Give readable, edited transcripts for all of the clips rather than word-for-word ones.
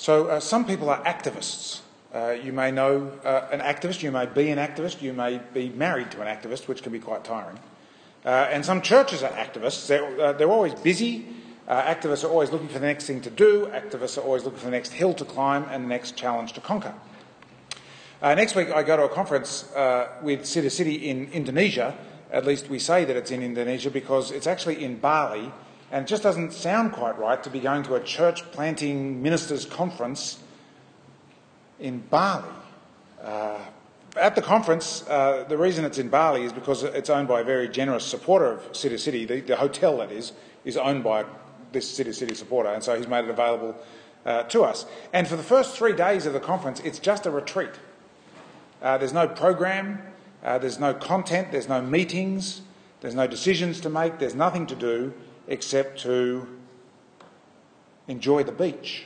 So some people are activists. You may know an activist, you may be an activist, you may be married to an activist, which can be quite tiring. And some churches are activists. They're always busy. Activists are always looking for the next thing to do. Activists are always looking for the next hill to climb and the next challenge to conquer. Next week I go to a conference with City in Indonesia. At least we say that it's in Indonesia because it's actually in Bali, and it just doesn't sound quite right to be going to a church planting ministers conference in Bali. At the conference, the reason it's in Bali is because it's owned by a very generous supporter of City. The hotel, that is owned by this City supporter, and so he's made it available to us. And for the first 3 days of the conference, it's just a retreat. There's no program, there's no content, there's no meetings, there's no decisions to make, there's nothing to do except to enjoy the beach.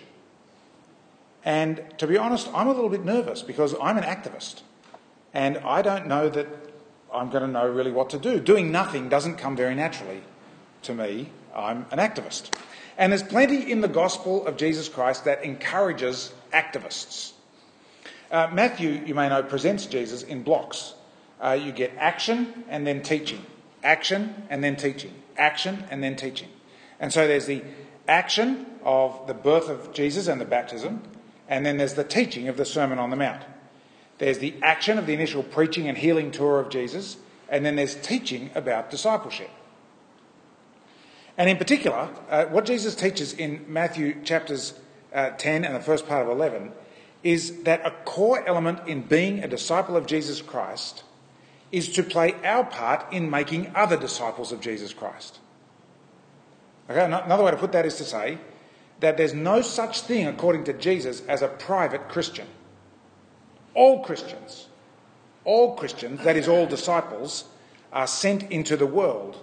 And to be honest, I'm a little bit nervous because I'm an activist and I don't know that I'm going to know really what to do. Doing nothing doesn't come very naturally to me. I'm an activist. And there's plenty in the gospel of Jesus Christ that encourages activists. Matthew, you may know, presents Jesus in blocks. You get action and then teaching. Action and then teaching. Action and then teaching. And so there's the action of the birth of Jesus and the baptism, and then there's the teaching of the Sermon on the Mount. There's the action of the initial preaching and healing tour of Jesus, and then there's teaching about discipleship. And in particular, what Jesus teaches in Matthew chapters 10 and the first part of 11 is that a core element in being a disciple of Jesus Christ is to play our part in making other disciples of Jesus Christ. Okay, another way to put that is to say that there's no such thing, according to Jesus, as a private Christian. All Christians, that is all disciples, are sent into the world.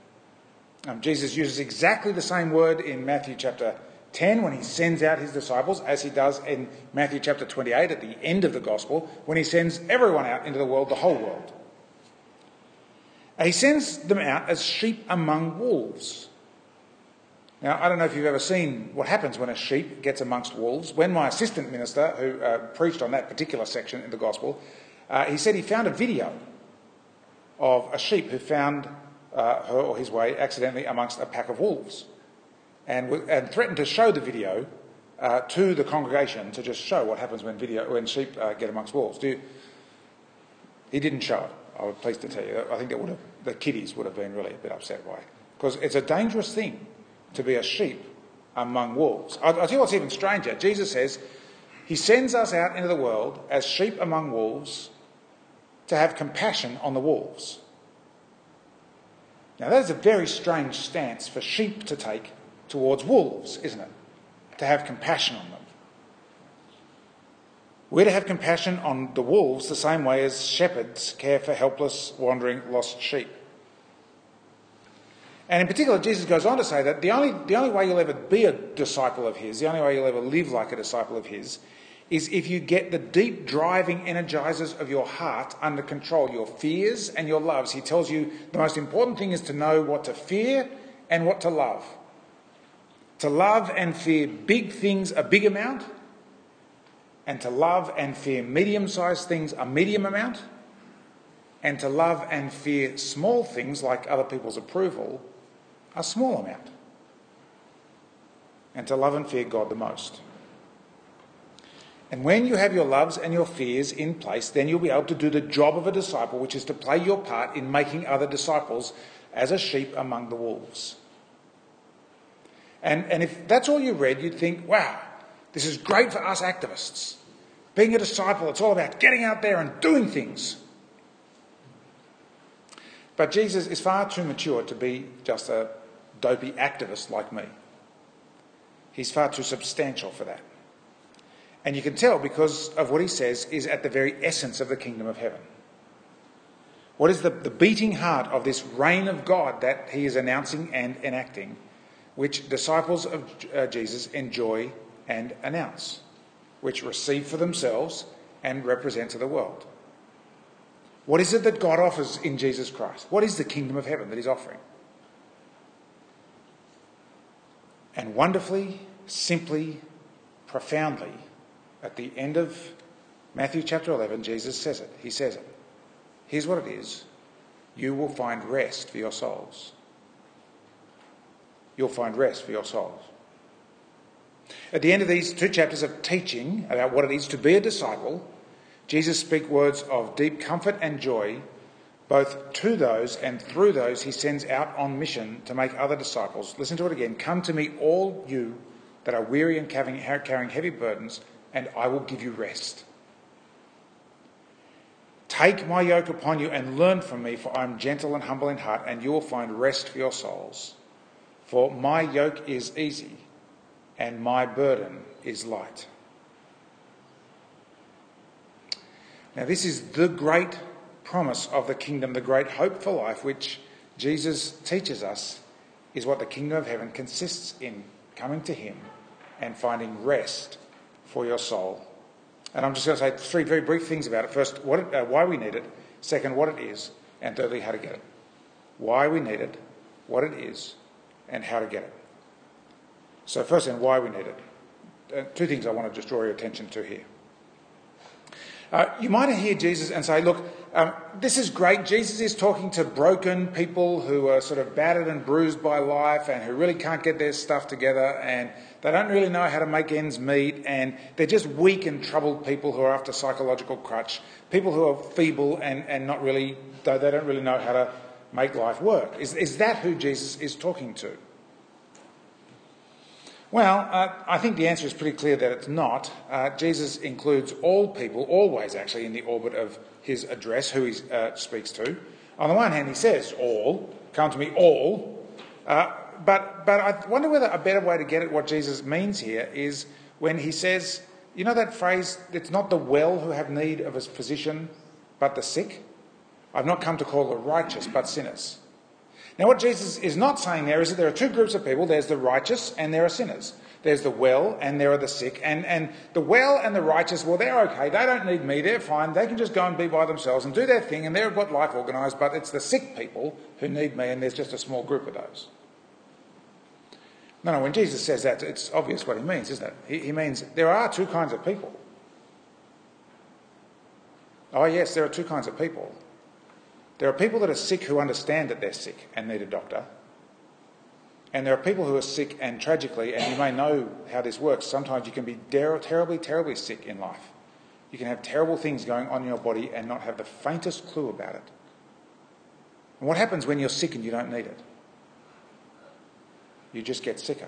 Jesus uses exactly the same word in Matthew chapter 10 when he sends out his disciples, as he does in Matthew chapter 28 at the end of the gospel, when he sends everyone out into the world, the whole world. And he sends them out as sheep among wolves. Now, I don't know if you've ever seen what happens when a sheep gets amongst wolves. When my assistant minister, who preached on that particular section in the gospel, he said he found a video of a sheep who found her or his way accidentally amongst a pack of wolves, and threatened to show the video to the congregation to just show what happens when sheep get amongst wolves. He didn't show it. I was pleased to tell you. I think the kiddies would have been really a bit upset by it, because it's a dangerous thing to be a sheep among wolves. I'll tell you what's even stranger. Jesus says he sends us out into the world as sheep among wolves to have compassion on the wolves. Now that is a very strange stance for sheep to take towards wolves, isn't it? To have compassion on them. We're to have compassion on the wolves the same way as shepherds care for helpless, wandering, lost sheep. And in particular, Jesus goes on to say that the only way you'll ever be a disciple of his, the only way you'll ever live like a disciple of his, is if you get the deep driving energizers of your heart under control, your fears and your loves. He tells you the most important thing is to know what to fear and what to love. To love and fear big things a big amount, and to love and fear medium-sized things a medium amount, and to love and fear small things like other people's approval a small amount, and to love and fear God the most. And when you have your loves and your fears in place, then you'll be able to do the job of a disciple, which is to play your part in making other disciples as a sheep among the wolves. And if that's all you read, you'd think, wow, this is great for us activists. Being a disciple, it's all about getting out there and doing things. But Jesus is far too mature to be just a dopey activist like me. He's far too substantial for that. And you can tell because of what he says is at the very essence of the kingdom of heaven. What is the beating heart of this reign of God that he is announcing and enacting, which disciples of Jesus enjoy and announce, which receive for themselves and represent to the world? What is it that God offers in Jesus Christ? What is the kingdom of heaven that he's offering? And wonderfully, simply, profoundly at the end of Matthew chapter 11. Jesus says it. He says it. Here's what it is. You will find rest for your souls. You'll find rest for your souls. At the end of these 2 chapters of teaching about what it is to be a disciple, Jesus speaks words of deep comfort and joy, both to those and through those he sends out on mission to make other disciples. Listen to it again. Come to me, all you that are weary and carrying heavy burdens, and I will give you rest. Take my yoke upon you and learn from me, for I am gentle and humble in heart, and you will find rest for your souls. For my yoke is easy and my burden is light. Now this is the great promise of the kingdom, the great hope for life, which Jesus teaches us is what the kingdom of heaven consists in, coming to him and finding rest for your soul. And I'm just going to say 3 very brief things about it. First, why we need it. Second, what it is. And thirdly, how to get it. Why we need it, what it is, and how to get it. So first then, why we need it. 2 things I want to just draw your attention to here. You might hear Jesus and say, look, this is great. Jesus is talking to broken people who are sort of battered and bruised by life and who really can't get their stuff together and they don't really know how to make ends meet and they're just weak and troubled people who are after psychological crutch, people who are feeble and not really, they don't really know how to make life work. Is that who Jesus is talking to? Well, I think the answer is pretty clear that it's not. Jesus includes all people, always actually, in the orbit of his address, who he speaks to. On the one hand, he says, all, come to me all. But I wonder whether a better way to get at what Jesus means here is when he says, you know that phrase, it's not the well who have need of a physician, but the sick? I've not come to call the righteous, but sinners. Now what Jesus is not saying there is that there are 2 groups of people. There's the righteous and there are sinners. There's the well and there are the sick. And the well and the righteous, well, they're okay. They don't need me. They're fine. They can just go and be by themselves and do their thing and they've got life organised. But it's the sick people who need me and there's just a small group of those. No, when Jesus says that, it's obvious what he means, isn't it? He means there are 2 kinds of people. Oh yes, there are 2 kinds of people. There are people that are sick who understand that they're sick and need a doctor. And there are people who are sick and tragically, and you may know how this works, sometimes you can be terribly, terribly sick in life. You can have terrible things going on in your body and not have the faintest clue about it. And what happens when you're sick and you don't need it? You just get sicker.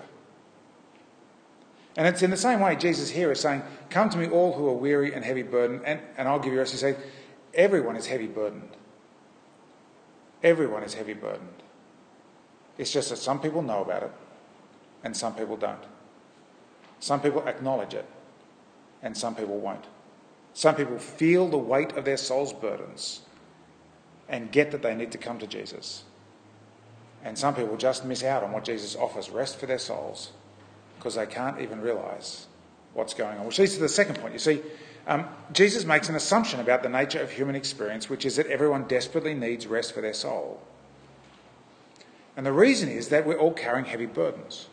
And it's in the same way Jesus here is saying, come to me all who are weary and heavy burdened, and I'll give you rest. He says, everyone is heavy burdened. Everyone is heavy burdened. It's just that some people know about it and some people don't. Some people acknowledge it and some people won't. Some people feel the weight of their soul's burdens and get that they need to come to Jesus. And some people just miss out on what Jesus offers, rest for their souls, because they can't even realise what's going on. Which leads to the second point. You see, Jesus makes an assumption about the nature of human experience, which is that everyone desperately needs rest for their soul. And the reason is that we're all carrying heavy burdens.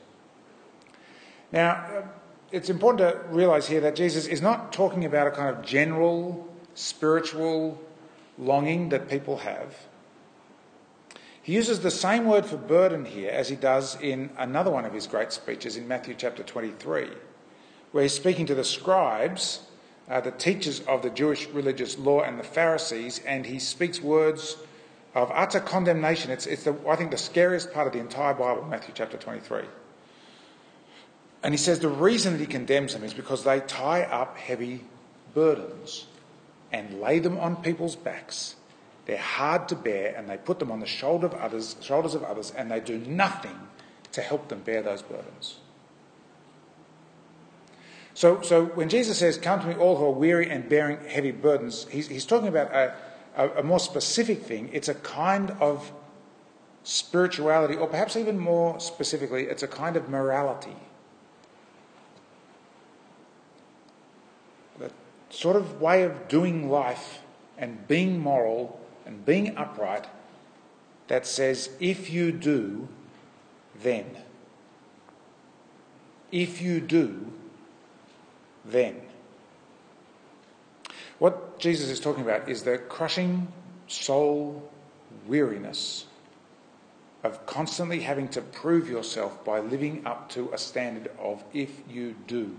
Now, it's important to realise here that Jesus is not talking about a kind of general spiritual longing that people have. He uses the same word for burden here as he does in another one of his great speeches in Matthew chapter 23, where he's speaking to the scribes, the teachers of the Jewish religious law and the Pharisees, and he speaks words of utter condemnation. It's I think the scariest part of the entire Bible, Matthew chapter 23. And he says the reason that he condemns them is because they tie up heavy burdens and lay them on people's backs. They're hard to bear and they put them on the shoulders of others, and they do nothing to help them bear those burdens. So when Jesus says, come to me all who are weary and bearing heavy burdens, he's talking about a more specific thing. It's a kind of spirituality, or perhaps even more specifically, it's a kind of morality. The sort of way of doing life and being moral and being upright that says, if you do, then. If you do, then. What Jesus is talking about is the crushing soul weariness of constantly having to prove yourself by living up to a standard of if you do.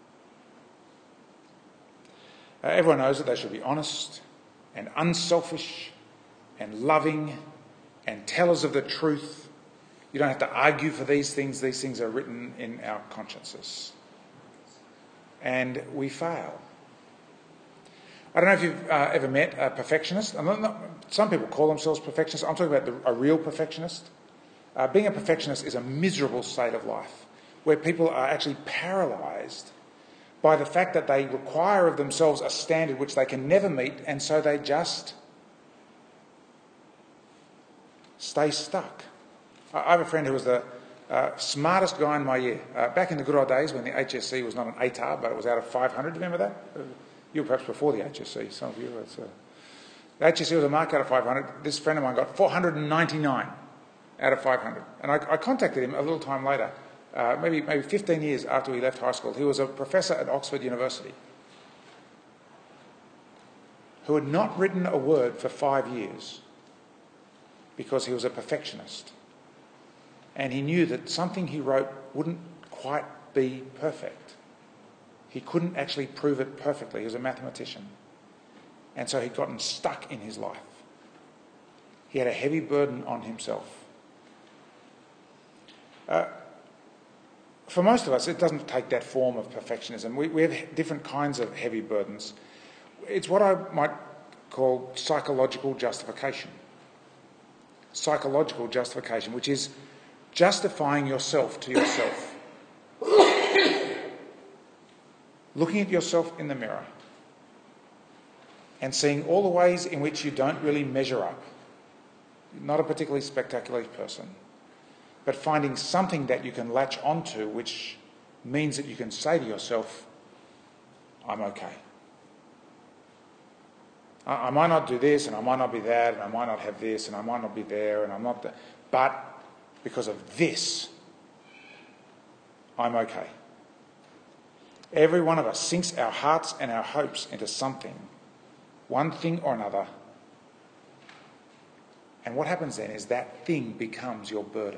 Everyone knows that they should be honest and unselfish and loving and tellers of the truth. You don't have to argue for these things. These things are written in our consciences. And we fail. I don't know if you've ever met a perfectionist. Some people call themselves perfectionists. I'm talking about a real perfectionist. Being a perfectionist is a miserable state of life where people are actually paralysed by the fact that they require of themselves a standard which they can never meet, and so they just stay stuck. I have a friend who was the smartest guy in my year. Back in the good old days when the HSC was not an ATAR, but it was out of 500. Remember that? You were perhaps before the HSC, some of you. The HSC was a mark out of 500. This friend of mine got 499 out of 500. And I contacted him a little time later, maybe 15 years after he left high school. He was a professor at Oxford University who had not written a word for 5 years because he was a perfectionist. And he knew that something he wrote wouldn't quite be perfect. He couldn't actually prove it perfectly. He was a mathematician. And so he'd gotten stuck in his life. He had a heavy burden on himself. For most of us, it doesn't take that form of perfectionism. We have different kinds of heavy burdens. It's what I might call psychological justification. Psychological justification, which is justifying yourself to yourself. Looking at yourself in the mirror and seeing all the ways in which you don't really measure up. Not a particularly spectacular person, but finding something that you can latch onto which means that you can say to yourself, I'm okay. I might not do this, and I might not be that, and I might not have this, and I might not be there, and I'm not that. But because of this, I'm okay. Every one of us sinks our hearts and our hopes into something, one thing or another. And what happens then is that thing becomes your burden.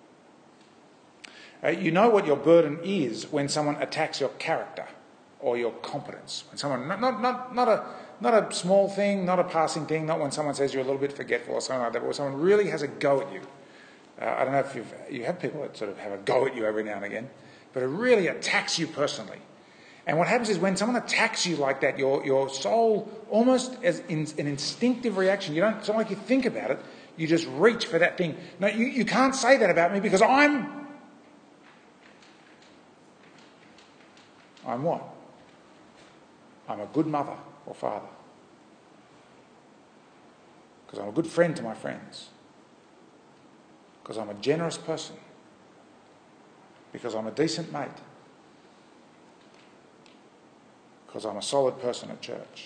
You know what your burden is when someone attacks your character or your competence. When someone, not a small thing, not a passing thing, not when someone says you're a little bit forgetful or something like that, but when someone really has a go at you. I don't know if you have people that sort of have a go at you every now and again, but it really attacks you personally. And what happens is when someone attacks you like that, your soul, almost as an instinctive reaction, it's not like you think about it, you just reach for that thing. No, you can't say that about me because I'm what? I'm a good mother or father. Because I'm a good friend to my friends. Because I'm a generous person. Because I'm a decent mate. Because I'm a solid person at church.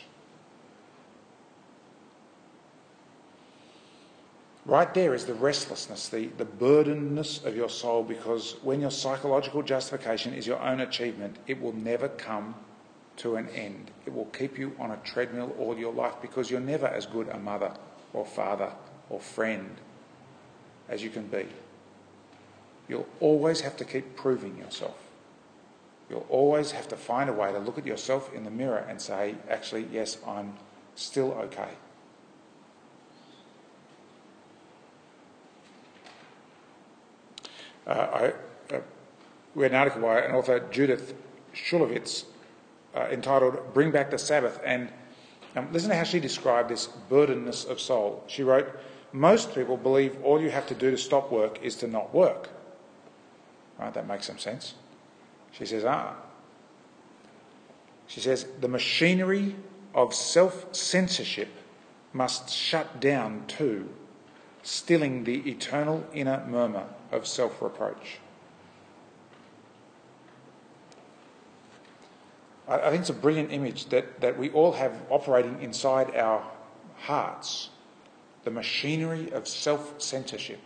Right there is the restlessness, the burdenness of your soul, because when your psychological justification is your own achievement, it will never come to an end. It will keep you on a treadmill all your life because you're never as good a mother or father or friend as you can be. You'll always have to keep proving yourself. You'll always have to find a way to look at yourself in the mirror and say, actually, yes, I'm still okay. I read an article by an author, Judith Shulevitz, entitled Bring Back the Sabbath. And listen to how she described this burdenness of soul. She wrote, most people believe all you have to do to stop work is to not work. Right, that makes some sense. She says, She says, the machinery of self-censorship must shut down too, stilling the eternal inner murmur of self-reproach. I think it's a brilliant image that we all have operating inside our hearts, the machinery of self-censorship,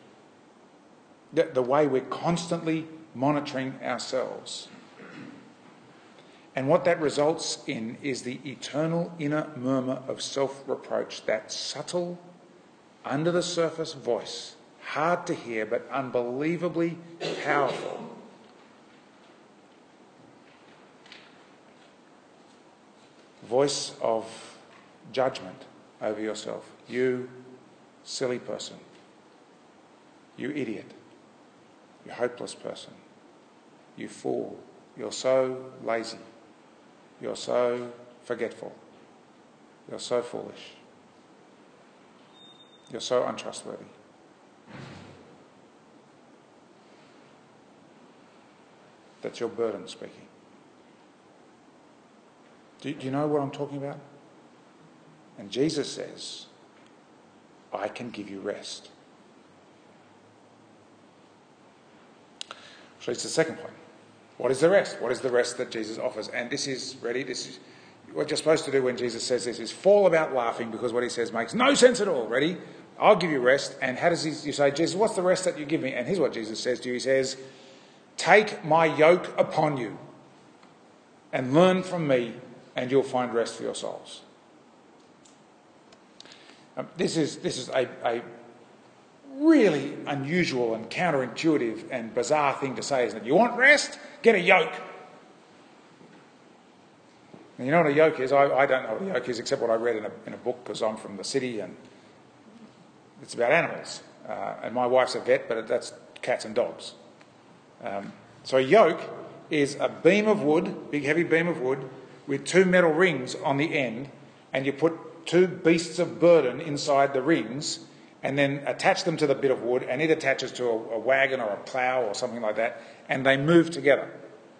the way we're constantly monitoring ourselves. And what that results in is the eternal inner murmur of self-reproach, that subtle, under-the-surface voice, hard to hear but unbelievably powerful. Voice of judgment over yourself. You silly person. You idiot. You hopeless person. You fool. You're so lazy. You're so forgetful. You're so foolish. You're so untrustworthy. That's your burden speaking. Do you know what I'm talking about? And Jesus says, I can give you rest. So it's the second point. What is the rest? What is the rest that Jesus offers? And this is what you're supposed to do when Jesus says this is fall about laughing, because what he says makes no sense at all. Ready? I'll give you rest. And how does you say, Jesus, what's the rest that you give me? And here's what Jesus says to you. He says, take my yoke upon you and learn from me, and you'll find rest for your souls. This is a really unusual and counterintuitive and bizarre thing to say, isn't it? You want rest? Get a yoke. And you know what a yoke is? I don't know what a yoke is, except what I read in a book, because I'm from the city and it's about animals. And my wife's a vet, but that's cats and dogs. So a yoke is a beam of wood, big heavy beam of wood, with two metal rings on the end, and you put two beasts of burden inside the rings, and then attach them to the bit of wood, and it attaches to a wagon or a plough or something like that, and they move together.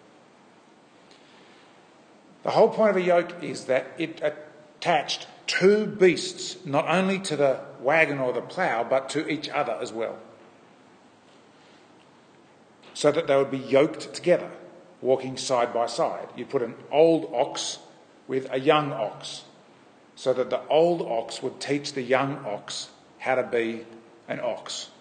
The whole point of a yoke is that it attached two beasts, not only to the wagon or the plough, but to each other as well, so that they would be yoked together, walking side by side. You put an old ox with a young ox, so that the old ox would teach the young ox how to be an ox.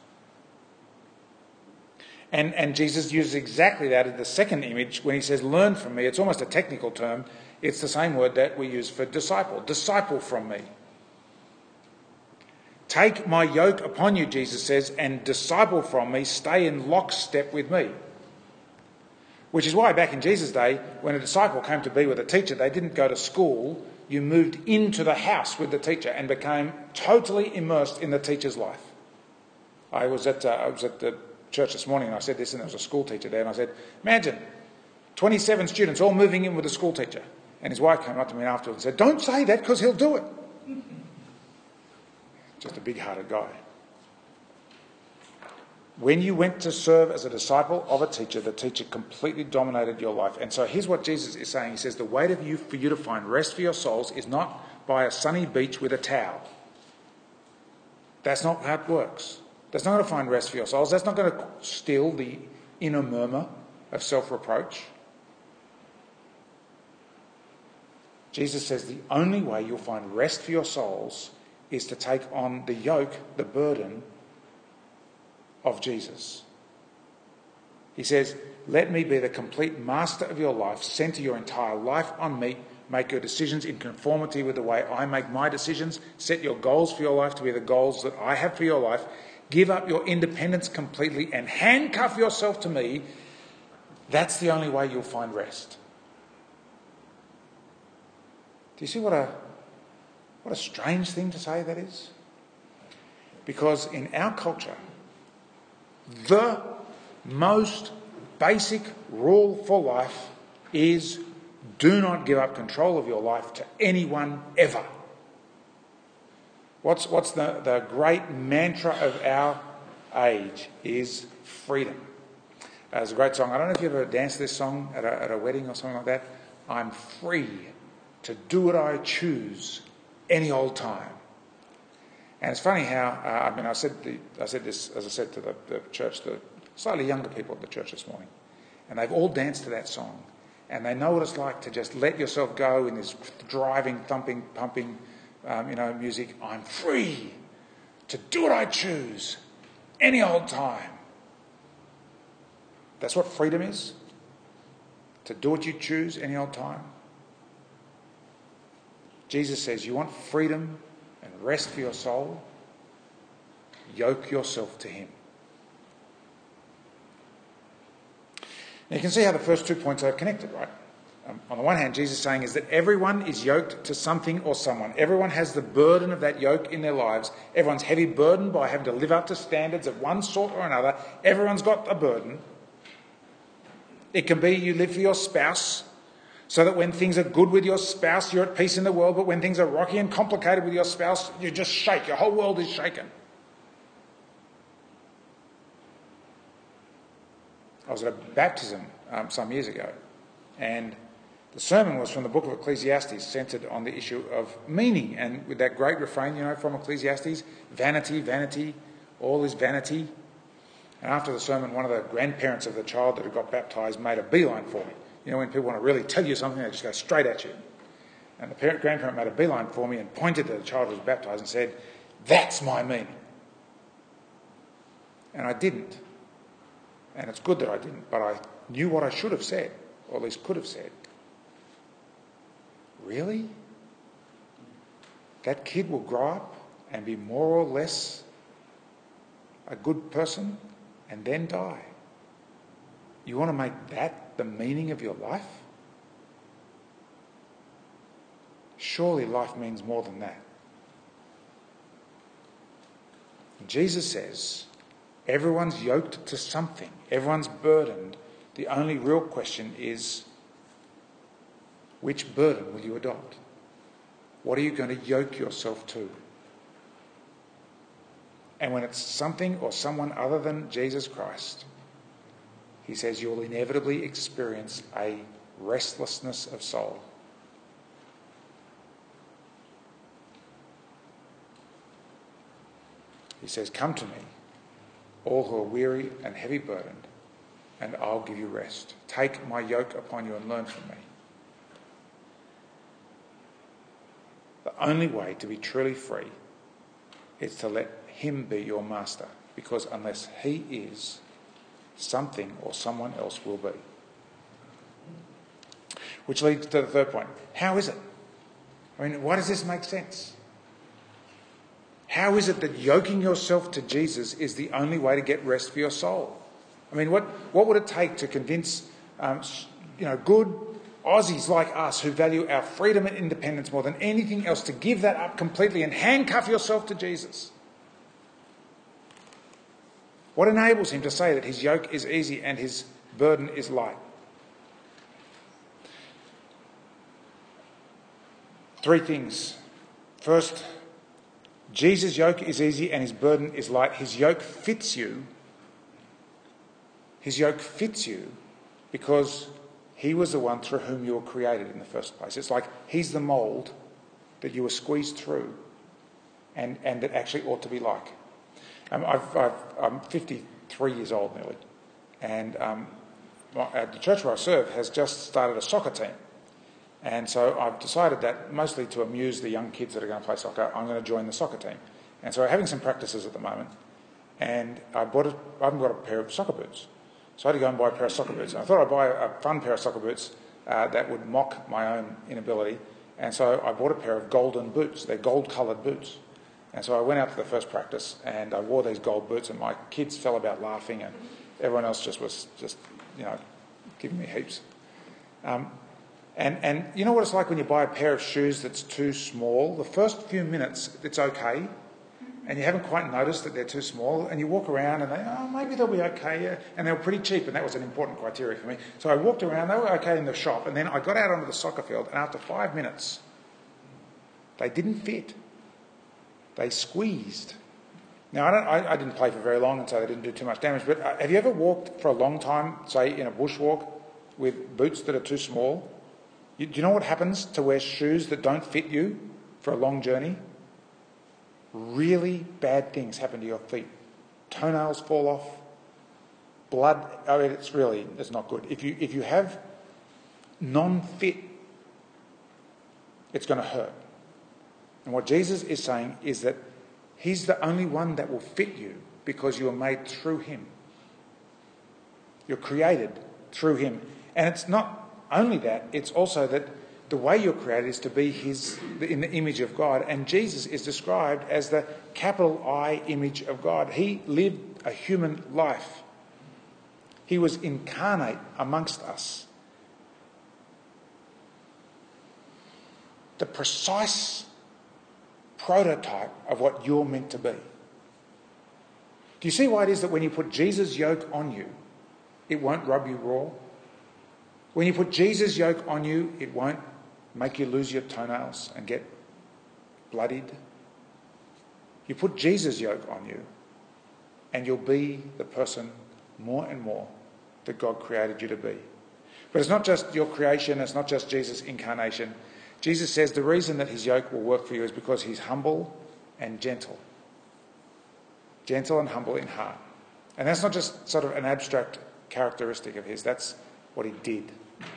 And Jesus uses exactly that in the second image when he says, learn from me. It's almost a technical term. It's the same word that we use for disciple. Disciple from me. Take my yoke upon you, Jesus says, and disciple from me. Stay in lockstep with me. Which is why back in Jesus' day, when a disciple came to be with a teacher, they didn't go to school. You moved into the house with the teacher and became totally immersed in the teacher's life. I was at the church this morning and I said this, and there was a school teacher there, and I said, imagine 27 students all moving in with a school teacher. And his wife came up to me afterwards and said, don't say that because he'll do it. Just a big-hearted guy. When you went to serve as a disciple of a teacher, the teacher completely dominated your life. And so here's what Jesus is saying. He says the way for you to find rest for your souls is not by a sunny beach with a towel. That's not how it works. That's not going to find rest for your souls. That's not going to still the inner murmur of self-reproach. Jesus says the only way you'll find rest for your souls is to take on the yoke, the burden of Jesus. He says, let me be the complete master of your life. Center your entire life on me. Make your decisions in conformity with the way I make my decisions. Set your goals for your life to be the goals that I have for your life. Give up your independence completely and handcuff yourself to me. That's the only way you'll find rest. Do you see what a strange thing to say that is? Because in our culture, the most basic rule for life is do not give up control of your life to anyone ever. What's the great mantra of our age is freedom. There's a great song. I don't know if you've ever danced this song at a wedding or something like that. I'm free to do what I choose any old time. And it's funny how, I said this, as I said, to the church, the slightly younger people at the church this morning. And they've all danced to that song. And they know what it's like to just let yourself go in this driving, thumping, pumping, music. I'm free to do what I choose any old time. That's what freedom is. to do what you choose any old time. Jesus says, you want freedom and rest for your soul? Yoke yourself to him. Now you can see how the first 2 points are connected, right? On the one hand, Jesus is saying is that everyone is yoked to something or someone. Everyone has the burden of that yoke in their lives. Everyone's heavy burdened by having to live up to standards of one sort or another. Everyone's got a burden. It can be you live for your spouse, so that when things are good with your spouse, you're at peace in the world, but when things are rocky and complicated with your spouse, you just shake. Your whole world is shaken. I was at a baptism some years ago, and the sermon was from the book of Ecclesiastes, centred on the issue of meaning, and with that great refrain, from Ecclesiastes, vanity, vanity, all is vanity. And after the sermon, one of the grandparents of the child that had got baptised made a beeline for me. When people want to really tell you something, they just go straight at you. And the grandparent made a beeline for me and pointed to the child who was baptised and said, "That's my meaning." And I didn't. And it's good that I didn't, but I knew what I should have said, or at least could have said. Really? That kid will grow up and be more or less a good person and then die. You want to make that the meaning of your life? Surely life means more than that. And Jesus says, everyone's yoked to something. Everyone's burdened. The only real question is, which burden will you adopt? What are you going to yoke yourself to? And when it's something or someone other than Jesus Christ, he says you'll inevitably experience a restlessness of soul. He says, "Come to me, all who are weary and heavy burdened, and I'll give you rest. Take my yoke upon you and learn from me." The only way to be truly free is to let him be your master, because unless he is, something or someone else will be. Which leads to the third point. How is it? Why does this make sense? How is it that yoking yourself to Jesus is the only way to get rest for your soul? What would it take to convince good Aussies like us who value our freedom and independence more than anything else to give that up completely and handcuff yourself to Jesus? What enables him to say that his yoke is easy and his burden is light? 3 things. First, Jesus' yoke is easy and his burden is light. His yoke fits you. His yoke fits you because he was the one through whom you were created in the first place. It's like he's the mould that you were squeezed through and that actually ought to be like. I'm 53 years old nearly, and the church where I serve has just started a soccer team. And so I've decided that, mostly to amuse the young kids that are going to play soccer, I'm going to join the soccer team. And so we're having some practices at the moment, and I haven't got a pair of soccer boots. So I had to go and buy a pair of soccer boots. And I thought I'd buy a fun pair of soccer boots that would mock my own inability. And so I bought a pair of golden boots. They're gold-coloured boots. And so I went out to the first practice and I wore these gold boots, and my kids fell about laughing and everyone else was giving me heaps. And you know what it's like when you buy a pair of shoes that's too small? The first few minutes it's okay and you haven't quite noticed that they're too small, and you walk around and maybe they'll be okay, yeah. And they were pretty cheap, and that was an important criteria for me. So I walked around, they were okay in the shop, and then I got out onto the soccer field, and after 5 minutes they didn't fit. They squeezed. Now, I didn't play for very long, and so they didn't do too much damage, but have you ever walked for a long time, say in a bushwalk, with boots that are too small? Do you know what happens to wear shoes that don't fit you for a long journey? Really bad things happen to your feet. Toenails fall off. Blood, it's not good. If you have non-fit, it's going to hurt. And what Jesus is saying is that he's the only one that will fit you because you are made through him. You're created through him. And it's not only that, it's also that the way you're created is to be in the image of God. And Jesus is described as the capital I image of God. He lived a human life. He was incarnate amongst us. The precise prototype of what you're meant to be. Do you see why it is that when you put Jesus' yoke on you, it won't rub you raw? When you put Jesus' yoke on you, it won't make you lose your toenails and get bloodied. You put Jesus' yoke on you, and you'll be the person more and more that God created you to be. But it's not just your creation, it's not just Jesus' incarnation. Jesus says the reason that his yoke will work for you is because he's humble and gentle. Gentle and humble in heart. And that's not just sort of an abstract characteristic of his, that's what he did.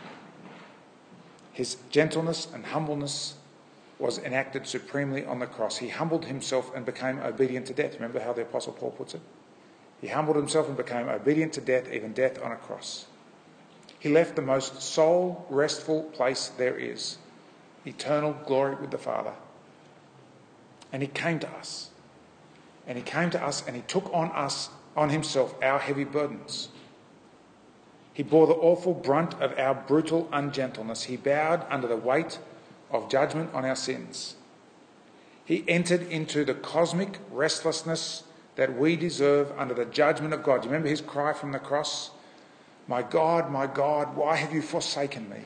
His gentleness and humbleness was enacted supremely on the cross. He humbled himself and became obedient to death. Remember how the Apostle Paul puts it? He humbled himself and became obedient to death, even death on a cross. He left the most soul-restful place there is, eternal glory with the Father. And he came to us. And he came to us and he took on himself our heavy burdens. He bore the awful brunt of our brutal ungentleness. He bowed under the weight of judgment on our sins. He entered into the cosmic restlessness that we deserve under the judgment of God. Do you remember his cry from the cross? My God, why have you forsaken me?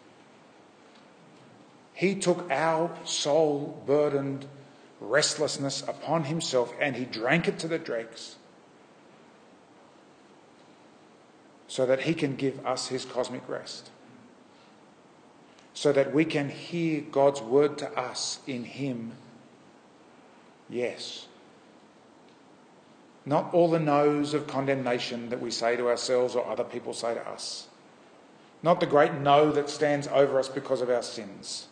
He took our soul-burdened restlessness upon himself and he drank it to the dregs so that he can give us his cosmic rest. So that we can hear God's word to us in him. Yes. Not all the no's of condemnation that we say to ourselves or other people say to us. Not the great no that stands over us because of our sins.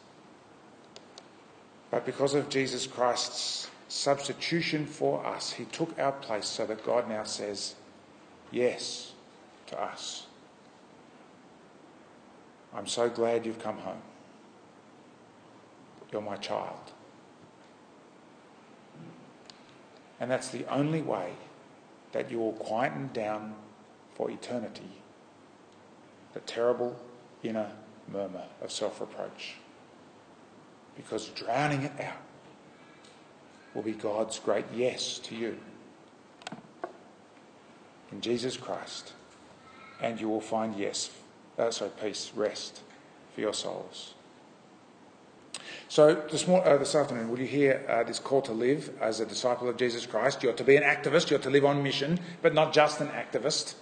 But because of Jesus Christ's substitution for us, he took our place so that God now says yes to us. I'm so glad you've come home. You're my child. And that's the only way that you will quieten down for eternity the terrible inner murmur of self-reproach. Because drowning it out will be God's great yes to you in Jesus Christ. And you will find peace, rest for your souls. So this afternoon, will you hear this call to live as a disciple of Jesus Christ? You're to be an activist, you're to live on mission, but not just an activist.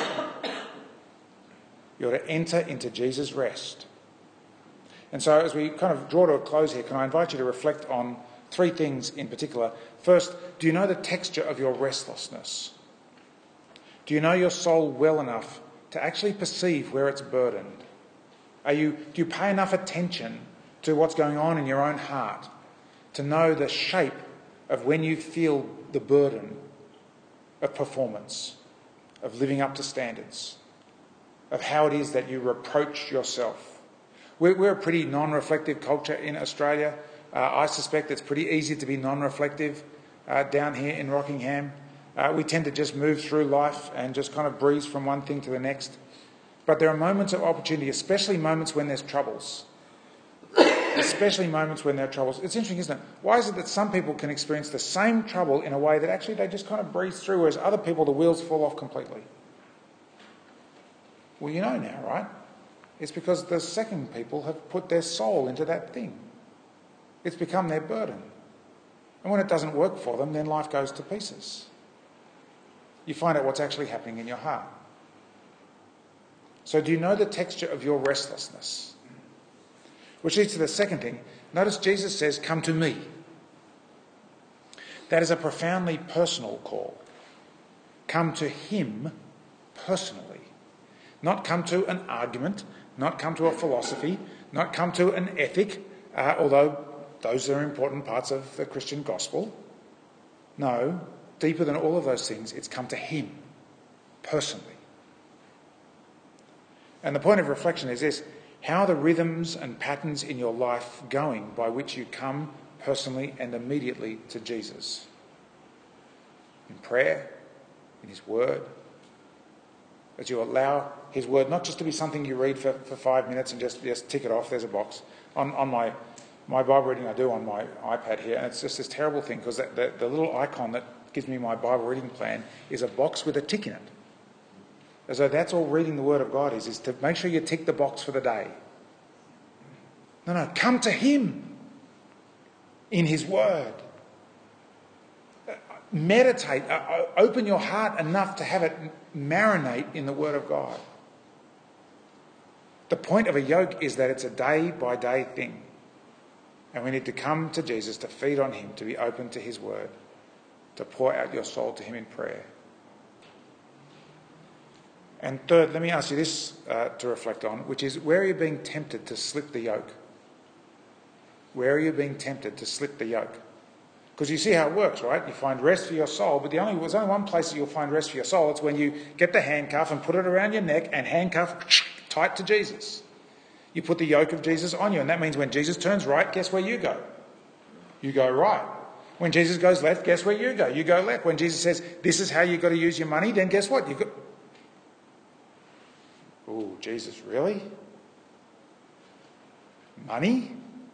You're to enter into Jesus' rest. And so as we kind of draw to a close here, can I invite you to reflect on three things in particular. First, do you know the texture of your restlessness? Do you know your soul well enough to actually perceive where it's burdened? Do you pay enough attention to what's going on in your own heart to know the shape of when you feel the burden of performance, of living up to standards, of how it is that you reproach yourself? We're a pretty non-reflective culture in Australia. I suspect it's pretty easy to be non-reflective down here in Rockingham. We tend to just move through life and just kind of breeze from one thing to the next. But there are moments of opportunity, especially moments when there's troubles. Especially moments when there are troubles. It's interesting, isn't it? Why is it that some people can experience the same trouble in a way that actually they just kind of breeze through, whereas other people, the wheels fall off completely? Well, you know now, right? It's because the second people have put their soul into that thing. It's become their burden. And when it doesn't work for them, then life goes to pieces. You find out what's actually happening in your heart. So do you know the texture of your restlessness? Which leads to the second thing. Notice Jesus says, come to me. That is a profoundly personal call. Come to him personally. Not come to an argument, not come to a philosophy, not come to an ethic, although those are important parts of the Christian gospel. No, deeper than all of those things, it's come to him personally. And the point of reflection is this: how are the rhythms and patterns in your life going by which you come personally and immediately to Jesus? In prayer, in his word, as you allow his word not just to be something you read for 5 minutes and just tick it off, there's a box. On my Bible reading I do on my iPad here, and it's just this terrible thing because the little icon that gives me my Bible reading plan is a box with a tick in it. As though that's all reading the word of God is to make sure you tick the box for the day. No, come to him in his word. Meditate, open your heart enough to have it marinate in the word of God. The point of a yoke is that it's a day-by-day thing. And we need to come to Jesus to feed on him, to be open to his word, to pour out your soul to him in prayer. And third, let me ask you this to reflect on, which is, where are you being tempted to slip the yoke? Where are you being tempted to slip the yoke? Because you see how it works, right? You find rest for your soul, but there's only one place that you'll find rest for your soul. It's when you get the handcuff and put it around your neck and handcuff tight to Jesus. You put the yoke of Jesus on you, and that means when Jesus turns right, guess where you go? You go right. When Jesus goes left, guess where you go? You go left. When Jesus says, this is how you've got to use your money, then guess what? Oh, Jesus, really? Money?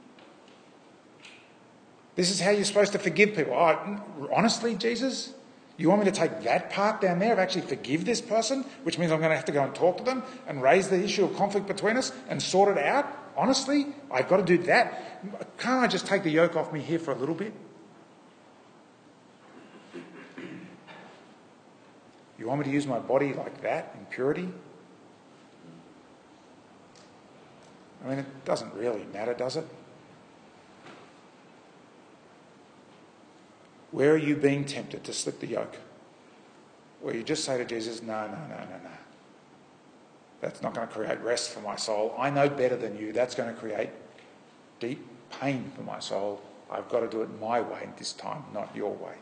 This is how you're supposed to forgive people. Oh, honestly, Jesus? You want me to take that part down there of actually forgive this person, which means I'm going to have to go and talk to them and raise the issue of conflict between us and sort it out? Honestly? I've got to do that? Can't I just take the yoke off me here for a little bit? You want me to use my body like that in purity? I mean, it doesn't really matter, does it? Where are you being tempted to slip the yoke? Where you just say to Jesus, no. That's not going to create rest for my soul. I know better than you. That's going to create deep pain for my soul. I've got to do it my way this time, not your way.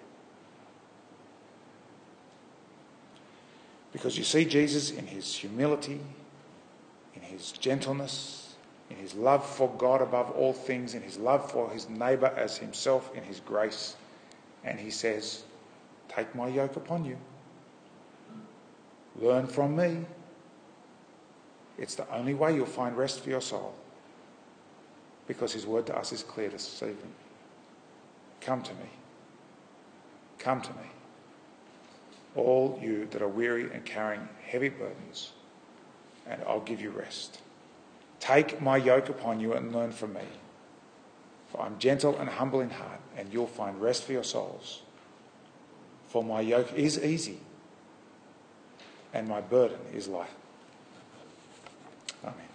Because you see Jesus in his humility, in his gentleness, in his love for God above all things, in his love for his neighbour as himself, in his grace. And he says, take my yoke upon you. Learn from me. It's the only way you'll find rest for your soul. Because his word to us is clear this evening. Come to me. Come to me. All you that are weary and carrying heavy burdens, and I'll give you rest. Take my yoke upon you and learn from me. For I'm gentle and humble in heart, and you'll find rest for your souls. For my yoke is easy, and my burden is light. Amen.